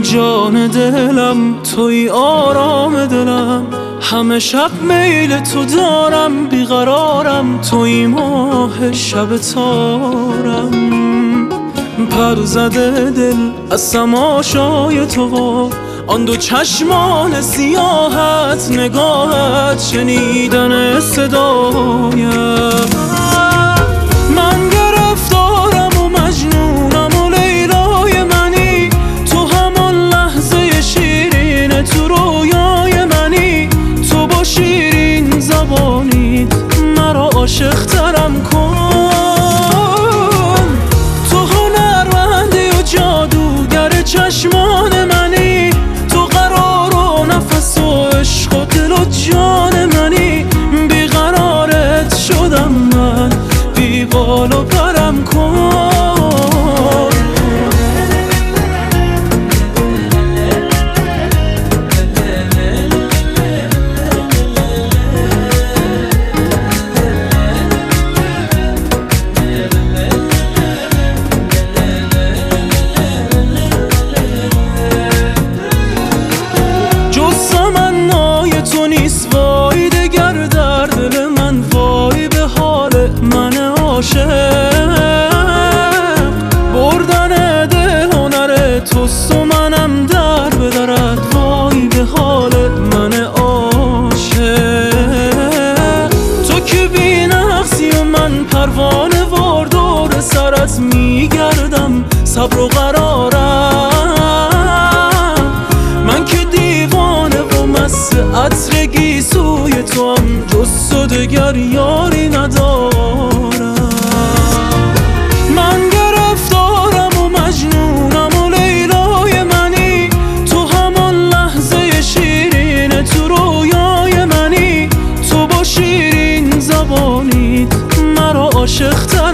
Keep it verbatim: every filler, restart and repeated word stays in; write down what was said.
جان دلم، توی آرام دلم، همه شب میل تو دارم، بیقرارم، توی ماه شب تارم. پر زده دل از تماشای تو، آن دو چشمان سیاهت، نگاهت، شنیدن صدایم. من گرفتارم و مجنونم و لیلای منی، تو همان لحظه شیرین تو رویای منی، تو با شیرین زبانیت مرا عاشق ترم کن. تو هنرمندی و جادوگر چشمان منی، تو قرار و نفس و عشق و دل و جان منی، بیقرارت شدم من، بی بال و پرم کن. وای دگر در دل من، وای به حال من عاشق. بردن دل هنر توست و منم در به درت، وای به حال من عاشق. تو که بی نقصی و من پروانه وار دور سرت میگردم، صبر و قرارم. من که دیوانه و مست عطر گیسوی تو هم، جز تو دگر یاری ندارم. من گرفتارم و مجنونم و لیلای منی، تو همان لحظه شیرین تو رویای منی، تو با شیرین زبانیت مرا عاشق